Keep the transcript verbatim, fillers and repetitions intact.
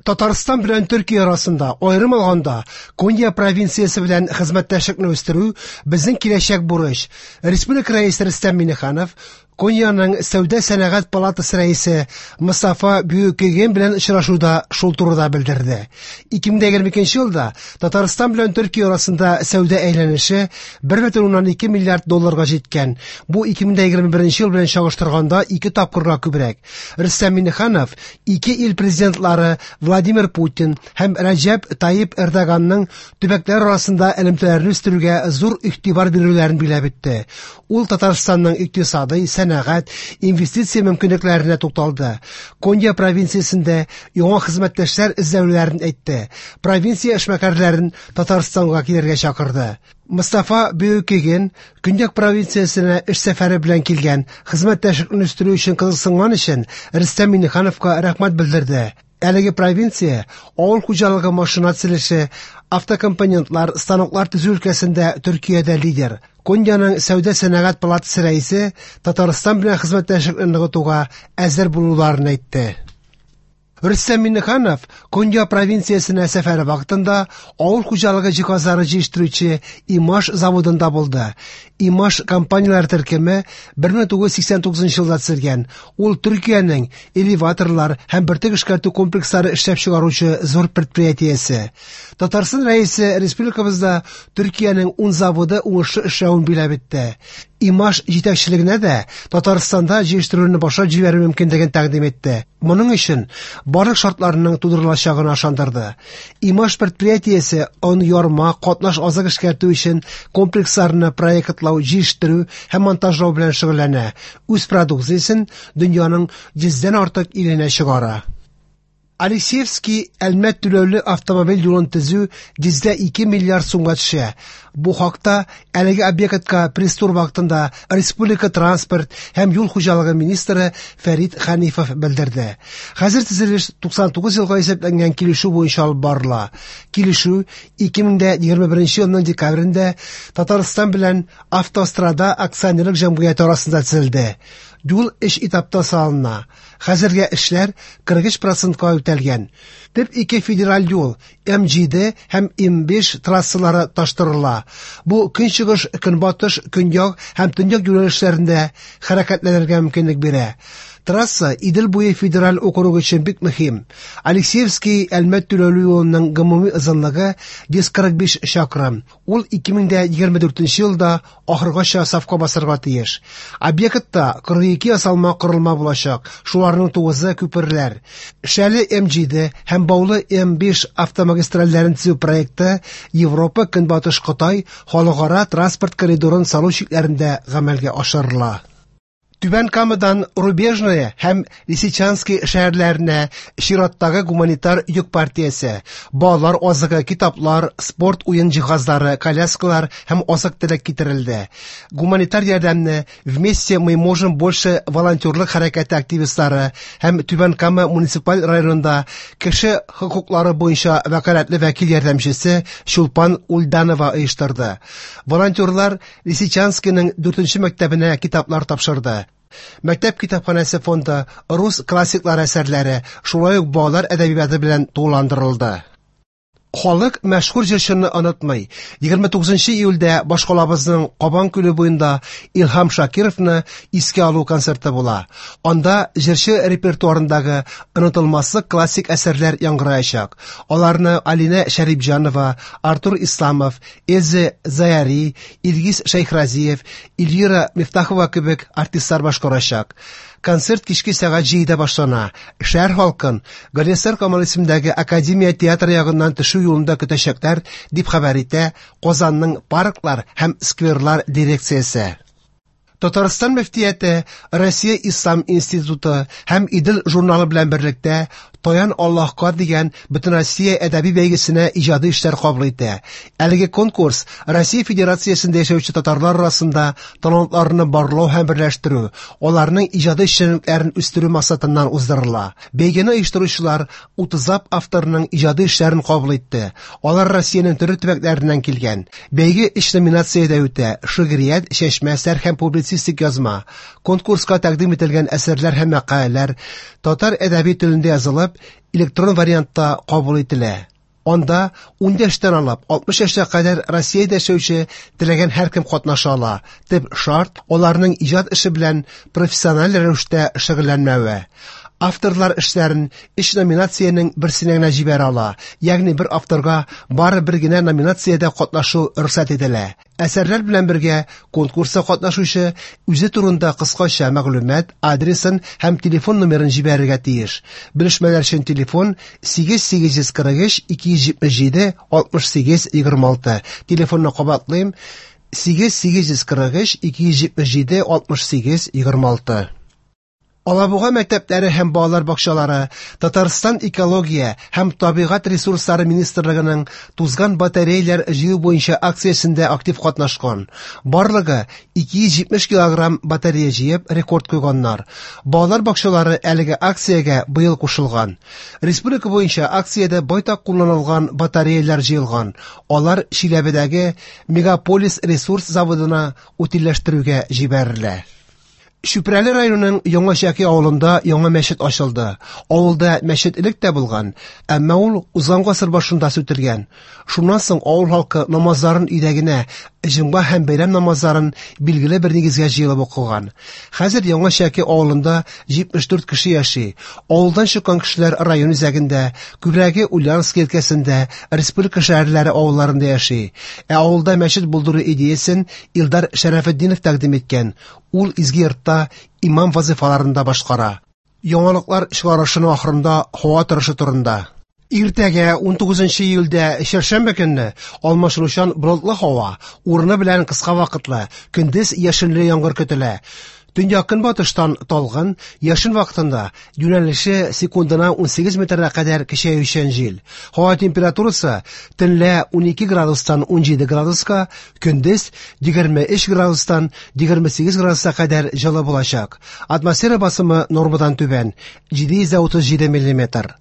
Татарстан белән Төркия арасында аерым алганда Коnya провинциясе белән хезмәттәшлекне үстерү безнең киләчәк бурыч. Республика рәисе Рөстәм Миңнеханов Коньяның сәүдә сәнәгать палатасы рәисе Мостафа Бөекеген белән очрашуда шул турыда белдерде. ике мең егерме икенче елда Татарстан белән Төркия арасында сәүдә әйләнеше бер бөтен уннан ике миллиард долларга җиткән. Бу ике мең егерме беренче ел белән чагыштырганда ике тапкырга күбрәк. Рөстәм Миңнеханов ике ил президентлары Владимир Путин һәм Рәҗәп Таyyip Эрдоганның төбәкләр арасында элемтәләрне үстерүгә зур игътибар бирүләрен биләп үтте. Ул Татарстанның икътисади, сәнәгать, инвестиция мөмкинлекләренә тукталды. Коnya провинциясендә яңа хезмәттәшләр эзләүләрен әйтте. Провинция эшмәкәрләрен Татарстанга килергә чакырды. Мостафа Бөекеген Көньяк провинциясенә эш сәфәре белән килгән, хезмәттәшлекне үстерү өчен кызыксынган өчен Рөстәм Миңнехановка рәхмәт белдерде. Әлеге провинция авыл хуҗалыгы машина төзелеше, автокомпонентлар, станоклар төзү өлкәсендә Төркиядә лидер. Коньяның сәүдә сәнәгать палатасы рәисе Татарстан белән хезмәттәшлекне ныгытуга әзер булуларын әйтте. Рөстәм Миңнеханов Коnya провинциясенә сәфәре вакытында авыл хуҗалыгы җиһазлары җитештерүче Имаш заводында булды. Имаш компанияләр төркеме бер мең тугыз йөз сиксән тугызынчы елда төзелгән. Ул Төркиянең элеваторлар һәм бертек эшкәртү комплекслары эшләп чыгаручы зур предприятиесе. Татарстан рәисе республикабызда Төркиянең ун заводы уңышлы эшләвен биләп итте. Имаш җитәкчелегенә дә Татарстанда җитештерүне башлап җибәрү мөмкинлеген тәкъдим итте. Моның өчен барлык шартларның тудырылачагын ышандырды. Имаш предприятиесе он ярма катнаш азык эшкәртү өчен комплексларны проектлау, җитештерү һәм монтажлау белән шөгыльләнә. Үз продукциясен дөньяның йөздән артык иленә чыгара. Алексеевский Әлмәт түләүле автомобиль юлын төзү йөз ике миллиард сумга төшә. Бу хакта әлеге объектка пресс-тур вакытында Республика транспорт һәм юл хуҗалыгы министры Фәрит Хәнифов белдерде. Хәзер төзелеш туксан тугыз елга исәпләнгән килешү буенча алып барыла. Килешү ике мең егерме беренче елның декабрендә Татарстан белән Автострада акционерлык җәмгыяте арасында төзелде. Юл эш этапта салына. Хәзергә эшләр кырык өч процентка үтәлгән. Тип ике федераль юл эм джи ди һәм эм биш трассалары таштырыла. Бу көнчыгыш, көнбатыш, көньяк һәм төньяк юнәлешләрендә хәрәкәтләнергә мөмкинлек бирә. Трасса Идел буе федераль округы өчен бик мөһим. Алексеевский Әлмәт түләүле юлының гомуми озынлыгы йөз кырык биш чакрым. Ул ике мең егерме дүртенче елда ахыргача сафка басырга тиеш. Объектта кырык ике ясалма корылма булачак. Шуларның тугызы күперләр. Шәле эм джи ди һәм Баулы эм биш автомагистральләрен төзү проекты Европа, Көнбатыш Кытай халыкара транспорт коридорын салу шикләрендә гамәлгә ашырыла. Түбән Камадан Рубежное һәм Лисичанский шәһәрләренә чираттагы гуманитар йөк партиясе, балалар азыгы, китаплар, спорт уен җиһазлары, коляскалар һәм азык-төлек китерелде. Гуманитар ярдәмне вместе мы можем больше волонтерлык хәрәкәте активистлары һәм Түбән Кама муниципаль районында кеше хокуклары буенча вәкаләтле вәкил ярдәмчесе Чулпан Ульданова оештырды. Волонтерлар Лисичанскийның дүртенче мәктәбенә китаплар тапшырды. Мәктәп китапханәсе фонды рус классиклар әсәрләре, шулай ук балалар әдәбияты белән тулыландырылды. Халык мәшһүр җырчыны онытмый. егерме тугызынчы июльдә башкалабызның Кабан күле буенда Илһам Шакировны искә алу концерты була. Анда җырчы репертуарындагы онытылмаслык классик әсәрләр яңгыраячак. Аларны Алина Шәрипҗанова, Артур Исламов, Эзе Заяри, Илгиз Шәйхразиев, Ильвира Мифтахова кебек артистлар башкарачак. Концерт кичке сәгать җидедә башлана. Шәһәр халкын Галиәсгар Камал исемендәге Академия театры ягыннан төшү юлында көтәчәкләр, дип хәбәр итә Казанның парклар һәм скверлар дирекциясе. Татарстан мөфтияте, Россия Ислам институты һәм Идел журналы белән берлектә Таян Аллаһка дигән Бөтен Россия әдәби бәйгесенә иҗади эшләр кабул итә. Әлеге конкурс Россия Федерациясендә яшәүче татарлар арасында талантларны барлау һәм берләштерү, аларның иҗади эшчәнлекләрен үстерү максатыннан уздырыла. Бәйгене оештыручылар утызлап авторның иҗади эшләрен кабул итте. Алар Россиянең төрле төбәкләреннән килгән. Бәйге өч номинациядә үтә: шигърият, чәчмә, сәр һәм публицистика публицистик язма, конкурска тәкъдим ителгән әсәрләр һәм мәкаләләр татар әдәби телендә язылып, электрон вариантта кабул ителә. Анда ун яшьтән алып алтмыш яшькә кадәр Россиядә яшәүче теләгән һәркем катнаша ала. Төп шарт аларның иҗат эше белән профессиональ рәвештә шөгыльләнмәве. Авторлар эшләрен өч номинациянең берсенә генә җибәрә ала, ягъни бер авторга бары бер генә номинациядә катнашу рөхсәт ителә. Әсәрләр белән бергә конкурста катнашучы үзе турында кыскача мәгълүмат, адресын һәм телефон номерын җибәрергә тиеш. Белешмәләр өчен телефон сигез сигез кырык өч ике йөз җитмеш җиде алтмыш сигез егерме алты. Телефонны кабатлыйм: сигез сигез кырык өч ике йөз җитмеш җиде алтмыш сигез егерме алты. Алабуга мәктәпләре һәм балалар бакчалары Татарстан экология һәм табигать ресурслары министрлыгының тузган батареялар җыю буенча акциясендә актив катнашкан. Барлыгы ике йөз җитмеш килограмм батарея җыеп рекорд куйганнар. Балалар бакчалары әлеге акциягә быел кушылган. Республика буенча акциядә байтак кулланылган батареялар җыелган. Алар Чиләбедәге Мегаполис ресурс заводына утилләштерүгә җибәрелә. Шүпрәле районының Яңашәки авылында яңа мәчет ачылды. Авылда мәчет элек тә булган, әмма ул узган гасыр башында сүтелгән. Шуннан соң авыл халкы намазларын өйдә генә, җомга һәм бәйрәм намазларын билгеле бер нигезгә җыелып укыган. Хәзер Яңашәки авылында җитмеш дүрт кеше яши. Авылдан чыккан кешеләр район үзәгендә, күбрәге Ульяновск өлкәсендә, республика шәһәрләре авылларында яши. Ә авылда мәчет булдыру идеясен Илдар Шәрәфетдинов тәкъдим иткән. Ул изге йортта имам вазифаларында башкара. Яңалыклар чыгарышының ахырында һава торышы турында. Иртәгә ун тугызынчы июльдә чәршәмбе көнне алмашынучан болытлы һава, урыны белән кыска вакытлы, көндез яшенле яңгыр көтелә. Төньяк-көнбатыштан талгын, яшен вакытында юнәлеше секундына ун сигез метрга кадәр көчәючән җил. Һава температурасы төнлә ун ике градустан ун җиде градуска, көндез егерме өч градустан егерме сигез градуска кадәр җылы булачак. Атмосфера басымы нормадан түбән, җиде йөз утыз җиде миллиметр.